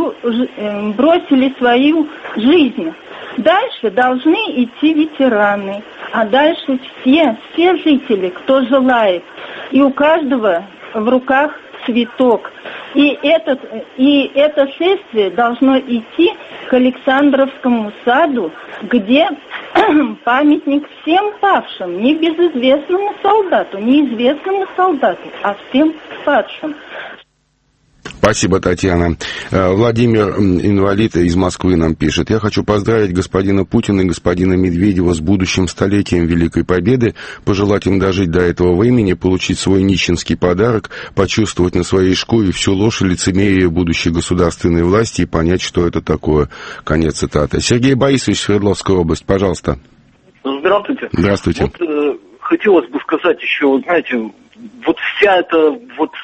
свою жизнь. Дальше должны идти ветераны, а дальше все жители, кто желает. И у каждого в руках цветок. И это шествие должно идти к Александровскому саду, где памятник всем павшим, не безызвестному солдату, неизвестному солдату, а всем павшим. Спасибо, Татьяна. Владимир, инвалид из Москвы, нам пишет. Я хочу поздравить господина Путина и господина Медведева с будущим столетием Великой Победы, пожелать им дожить до этого времени, получить свой нищенский подарок, почувствовать на своей шкуре всю ложь и лицемерие будущей государственной власти и понять, что это такое. Конец цитаты. Сергей Борисович, Свердловская область, пожалуйста. Здравствуйте. Здравствуйте. Хотелось бы сказать еще, знаете, вся эта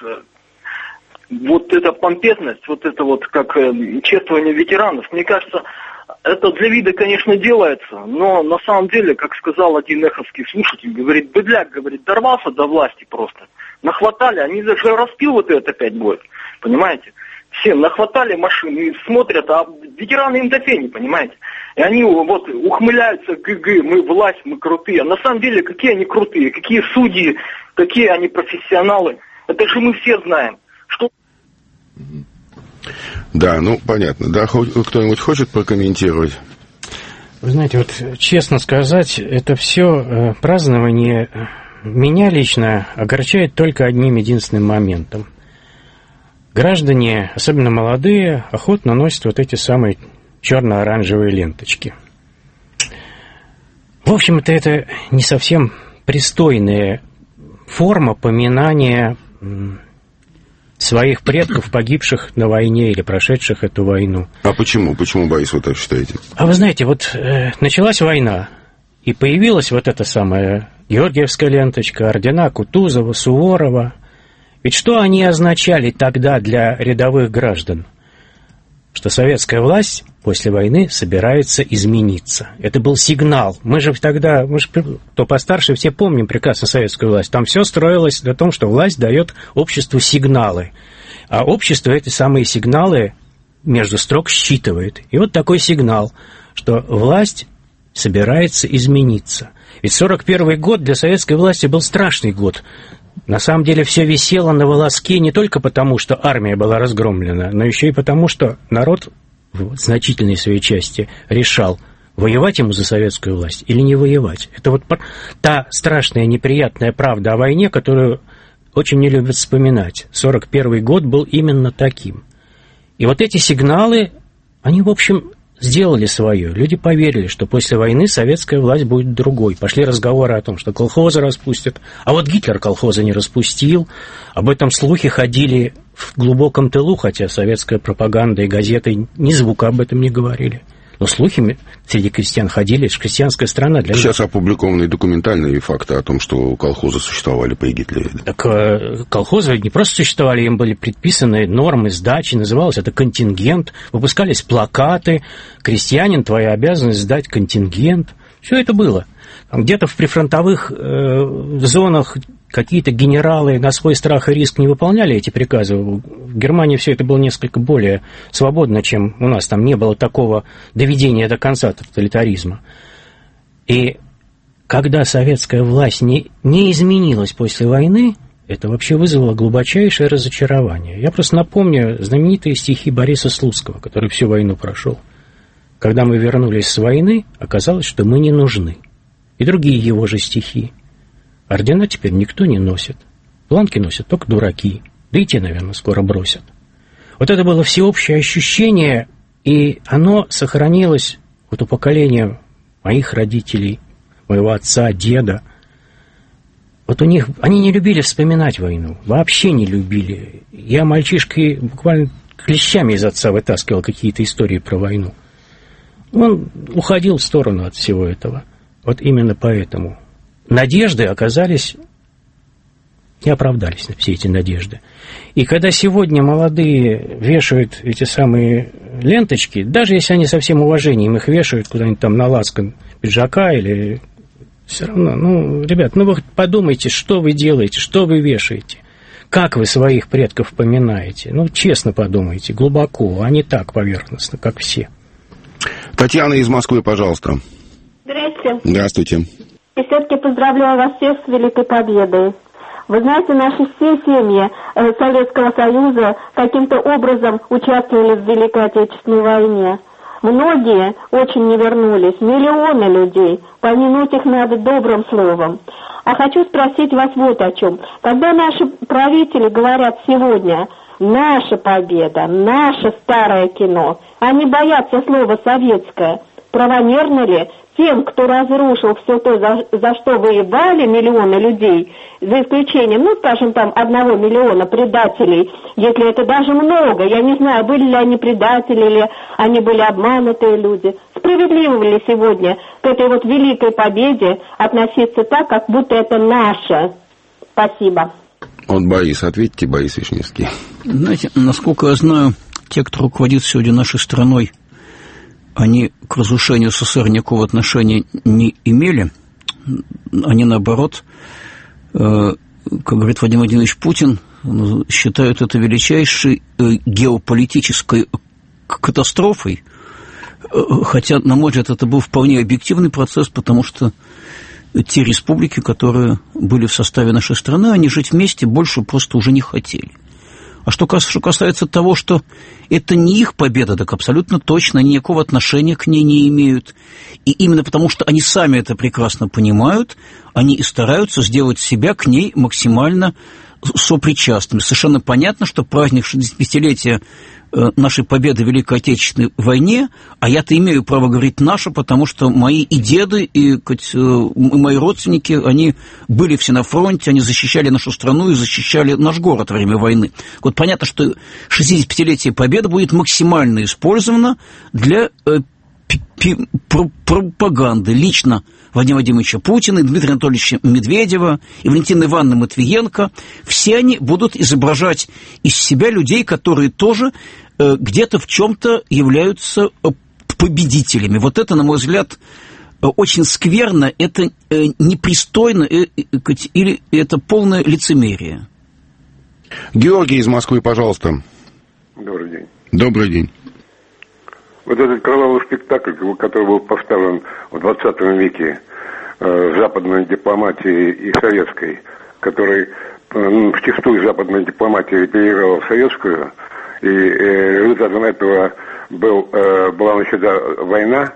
эта помпезность, как чествование ветеранов, мне кажется, это для вида, конечно, делается, но на самом деле, как сказал один эховский слушатель, говорит, быдляк, дорвался до власти просто, нахватали, они даже распил этот опять будет, понимаете? все нахватали машин и смотрят, а ветераны им до фени, понимаете? И они вот ухмыляются, мы власть, мы крутые. А на самом деле, какие они крутые, какие судьи, какие они профессионалы. Это же мы все знаем. Что... Да, ну, понятно. Да, кто-нибудь хочет прокомментировать? Вы знаете, вот честно сказать, это все празднование меня лично огорчает только одним единственным моментом. Граждане, особенно молодые, охотно носят вот эти самые черно-оранжевые ленточки. В общем-то, это не совсем пристойная форма поминания своих предков, погибших на войне или прошедших эту войну. А почему? Почему, Борис, вы так считаете? А вы знаете, вот началась война, и появилась вот эта самая Георгиевская ленточка, ордена Кутузова, Суворова. Ведь что они означали тогда для рядовых граждан? Что советская власть после войны собирается измениться. Это был сигнал. Мы же тогда, кто постарше, все помним прекрасно советскую власть. Там все строилось на том, что власть дает обществу сигналы. А общество эти самые сигналы между строк считывает. И вот такой сигнал, что власть собирается измениться. Ведь 41-й год для советской власти был страшный год. На самом деле все висело на волоске не только потому, что армия была разгромлена, но еще и потому, что народ в значительной своей части решал, воевать ему за советскую власть или не воевать. Это вот та страшная неприятная правда о войне, которую очень не любят вспоминать. 41-й год был именно таким. И вот эти сигналы, они, в общем, сделали свое. Люди поверили, что после войны советская власть будет другой. Пошли разговоры о том, что колхозы распустят. А вот Гитлер колхозы не распустил. Об этом слухи ходили в глубоком тылу, хотя советская пропаганда и газеты ни звука об этом не говорили. Но слухи среди крестьян ходили. Это же крестьянская страна. Сейчас опубликованы документальные факты о том, что колхозы существовали при Гитлере. Так колхозы не просто существовали, им были предписаны нормы сдачи, называлось это контингент, выпускались плакаты, крестьянин, твоя обязанность сдать контингент. Все это было. Где-то в прифронтовых зонах какие-то генералы на свой страх и риск не выполняли эти приказы. В Германии все это было несколько более свободно, чем у нас. Там не было такого доведения до конца тоталитаризма. И когда советская власть не изменилась после войны, это вообще вызвало глубочайшее разочарование. Я просто напомню знаменитые стихи Бориса Слуцкого, который всю войну прошел. Когда мы вернулись с войны, оказалось, что мы не нужны. И другие его же стихи. Ордена теперь никто не носит. Бланки носят только дураки. Да и те, наверное, скоро бросят. Вот это было всеобщее ощущение, и оно сохранилось вот у поколения моих родителей, моего отца, деда. Вот у них... Они не любили вспоминать войну. Вообще не любили. Я мальчишкой буквально клещами из отца вытаскивал какие-то истории про войну. Он уходил в сторону от всего этого. Вот именно поэтому надежды оказались, не оправдались все эти надежды. И когда сегодня молодые вешают эти самые ленточки, даже если они со всем уважением их вешают куда-нибудь там на лацкан пиджака или... Все равно, ребят, вы подумайте, что вы делаете, что вы вешаете. Как вы своих предков поминаете? Честно подумайте, глубоко, а не так поверхностно, как все. Татьяна из Москвы, пожалуйста. Здравствуйте. Здравствуйте. И все-таки поздравляю вас всех с Великой Победой. Вы знаете, наши все семьи Советского Союза каким-то образом участвовали в Великой Отечественной войне. Многие очень не вернулись, миллионы людей. Помянуть их надо добрым словом. А хочу спросить вас вот о чем. Когда наши правители говорят сегодня «наша победа», «наше старое кино», они боятся слова «советское». Правомерно ли тем, кто разрушил все то, за что воевали миллионы людей, за исключением, скажем, 1 миллиона предателей, если это даже много, я не знаю, были ли они предатели, или они были обманутые люди, справедливо ли сегодня к этой вот великой победе относиться так, как будто это наше? Спасибо. Борис, ответьте, Борис Вишневский. Знаете, насколько я знаю, те, кто руководит сегодня нашей страной, они к разрушению СССР никакого отношения не имели. Они, наоборот, как говорит Владимир Владимирович Путин, считают это величайшей геополитической катастрофой, хотя, на мой взгляд, это был вполне объективный процесс, потому что те республики, которые были в составе нашей страны, они жить вместе больше просто уже не хотели. А что касается того, что это не их победа, так абсолютно точно, они никакого отношения к ней не имеют. И именно потому, что они сами это прекрасно понимают, они и стараются сделать себя к ней максимально сопричастными. Совершенно понятно, что праздник 65-летия нашей победы в Великой Отечественной войне, а я-то имею право говорить «наша», потому что мои и деды, и мои родственники, они были все на фронте, они защищали нашу страну и защищали наш город во время войны. Вот понятно, что 65-летие победы будет максимально использовано для пропаганды лично Владимира Владимировича Путина, и Дмитрия Анатольевича Медведева, и Валентины Ивановны Матвиенко. Все они будут изображать из себя людей, которые тоже где-то в чем-то являются победителями. Вот это, на мой взгляд, очень скверно, это непристойно, или это полное лицемерие. Георгий из Москвы, пожалуйста. Добрый день. Добрый день. Вот этот кровавый спектакль, который был поставлен в 20 веке западной дипломатии и советской, который вчастую западная дипломатия переиграла в советскую, и результатом этого была начата война.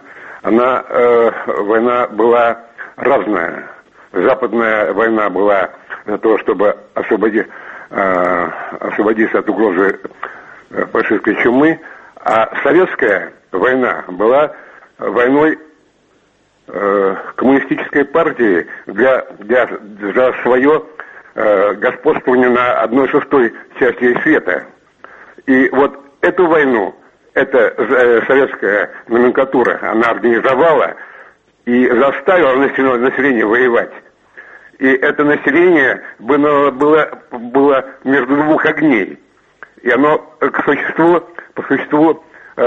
Война была разная. Западная война была для того, чтобы освободиться от угрозы фашистской чумы, а советская война была войной коммунистической партии за свое господствование на 1/6 части света. И вот эту войну, эта советская номенклатура, она организовала и заставила население воевать. И это население было между двух огней. И оно по существу,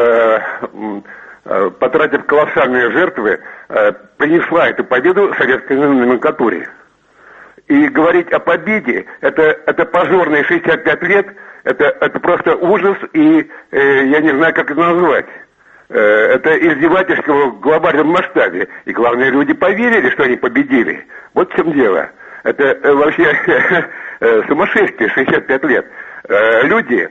потратив колоссальные жертвы, принесла эту победу советской номенклатуре. И говорить о победе, это позорные 65 лет, это просто ужас, и я не знаю, как это назвать. Это издевательство в глобальном масштабе. И главное, люди поверили, что они победили. Вот в чем дело. Это вообще сумасшествие, 65 лет. Люди,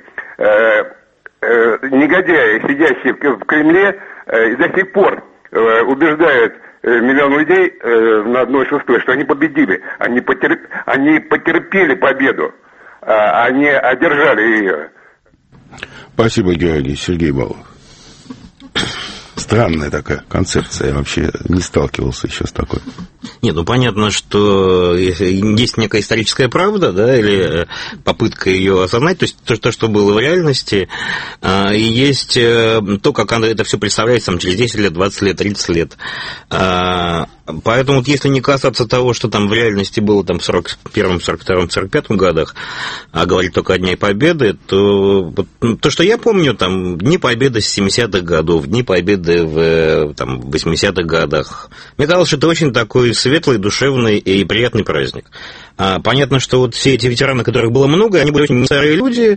негодяи, сидящие в Кремле, до сих пор убеждают миллион людей на 1/6, что они победили. Они потерпели победу, а не одержали ее. Спасибо, Георгий. Сергей Балов. Странная такая концепция, я вообще не сталкивался еще с такой. Нет, ну понятно, что есть некая историческая правда, да, или попытка ее осознать, то есть то, что было в реальности, и есть то, как это все представляется там, через 10 лет, 20 лет, 30 лет. Поэтому вот если не касаться того, что там в реальности было там, в 41-м, 42-м, 45-м годах, а говорить только о Дне Победы, то то, что я помню, там, Дни Победы с 70-х годов, Дни Победы в 80-х годах, мне казалось, что это очень такой светлый, душевный и приятный праздник. Понятно, что вот все эти ветераны, которых было много, они были очень старые люди,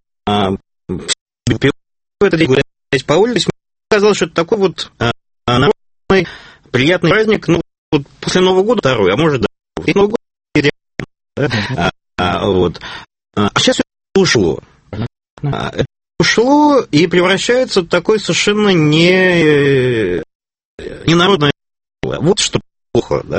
это день гулять по улице, мне казалось, что это такой вот народный, приятный праздник, ну, вот после Нового года второй, а может, да, и Новый год, вот. А сейчас это ушло. Это ушло и превращается в такой совершенно не народное. Вот что плохо, да.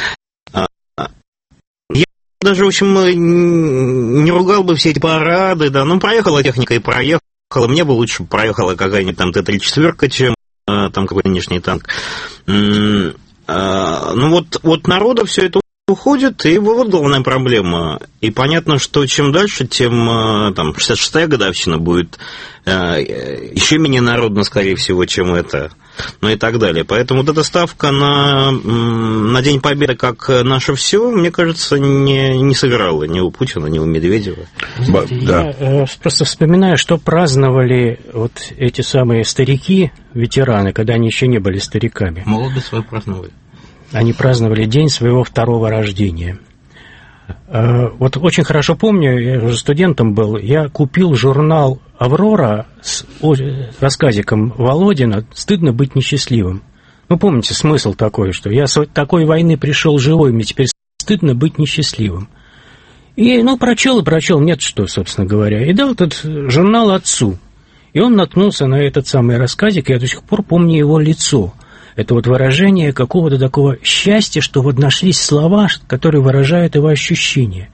Я даже, в общем, не ругал бы все эти парады, да, ну, проехала техника и проехала. Мне бы лучше проехала какая-нибудь там Т-34, чем там какой-то внешний танк. Ну, вот народу все это уходит, и вот главная проблема. И понятно, что чем дальше, тем там 66-я годовщина будет еще менее народно, скорее всего, чем это, ну и так далее. Поэтому вот эта ставка на День Победы как наше все, мне кажется, не сыграла ни у Путина, ни у Медведева. Да. Я просто вспоминаю, что праздновали вот эти самые старики, ветераны, когда они еще не были стариками. Молодость свою праздновали. Они праздновали день своего второго рождения. Вот очень хорошо помню, я уже студентом был, я купил журнал «Аврора» с рассказиком Володина «Стыдно быть несчастливым». Ну, помните, смысл такой, что я с такой войны пришел живой, мне теперь стыдно быть несчастливым. И, прочел, нет что, собственно говоря, и дал этот журнал отцу. И он наткнулся на этот самый рассказик, и я до сих пор помню его лицо. Это вот выражение какого-то такого счастья, что вот нашлись слова, которые выражают его ощущения.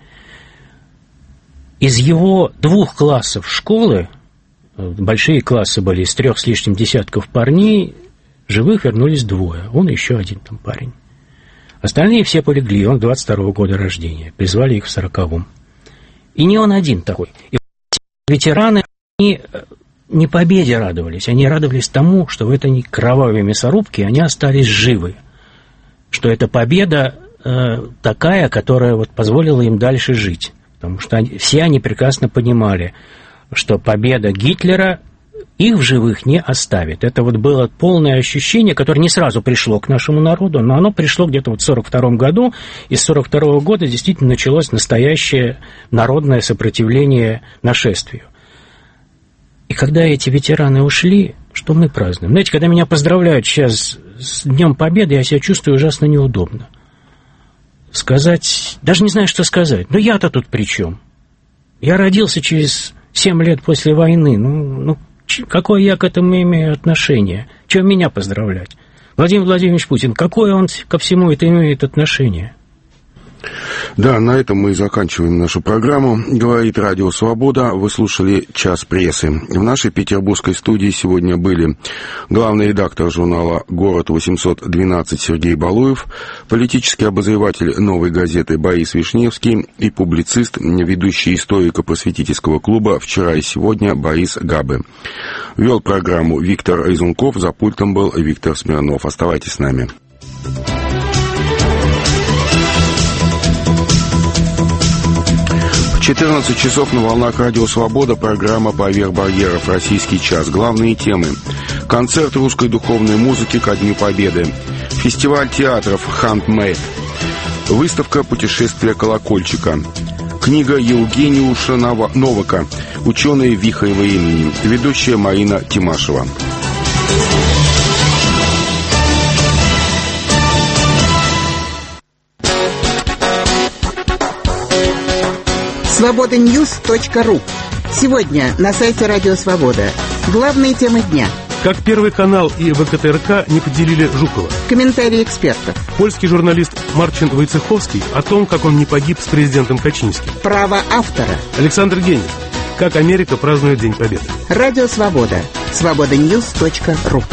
Из его 2 классов школы, большие классы были, из 3 с лишним десятков парней, живых вернулись 2, он и еще 1 там парень. Остальные все полегли, он 22-го года рождения, призвали их в 40-м. И не он один такой. И ветераны, они не победе радовались, они радовались тому, что в этой кровавой мясорубке они остались живы. Что эта победа такая, которая вот позволила им дальше жить. Потому что все они прекрасно понимали, что победа Гитлера их в живых не оставит. Это вот было полное ощущение, которое не сразу пришло к нашему народу, но оно пришло где-то вот в 1942 году, и с 1942 года действительно началось настоящее народное сопротивление нашествию. И когда эти ветераны ушли, что мы празднуем? Знаете, когда меня поздравляют сейчас с Днем Победы, я себя чувствую ужасно неудобно. Сказать, даже не знаю, что сказать. Но я-то тут при чем? Я родился через 7 лет после войны. Какое я к этому имею отношение? Чем меня поздравлять? Владимир Владимирович Путин, какое он ко всему это имеет отношение? Да, на этом мы и заканчиваем нашу программу. Говорит Радио Свобода. Вы слушали «Час прессы». В нашей петербургской студии сегодня были главный редактор журнала «Город-812» Сергей Балуев, политический обозреватель «Новой газеты» Борис Вишневский и публицист, ведущий историко-просветительского клуба «Вчера и сегодня» Борис Габе. Вел программу Виктор Резунков, за пультом был Виктор Смирнов. Оставайтесь с нами. В 14 часов на волнах Радио Свобода программа «Поверх барьеров. Российский час». Главные темы. Концерт русской духовной музыки ко Дню Победы. Фестиваль театров «Хандмейд». Выставка «Путешествие колокольчика». Книга Евгениуша Новака «Ученые Вихрева имени». Ведущая Марина Тимашева. Свободаньюз.ру. Сегодня на сайте Радио Свобода. Главные темы дня. Как Первый канал и ВКТРК не поделили Жукова. Комментарии экспертов. Польский журналист Марчин Войцеховский о том, как он не погиб с президентом Качинским. Право автора. Александр Генин. Как Америка празднует День Победы. Радио Свобода. Свободаньюз.ру.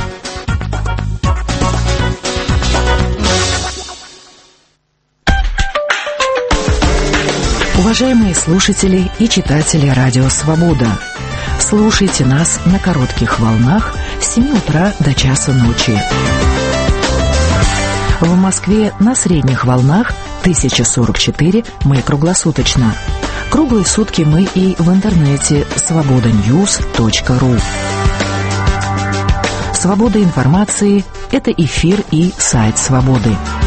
Уважаемые слушатели и читатели Радио Свобода, слушайте нас на коротких волнах с 7 утра до часу ночи. В Москве на средних волнах 1044 мы круглосуточно. Круглые сутки мы и в интернете свободаньюз.ру. Свобода информации – это эфир и сайт Свободы.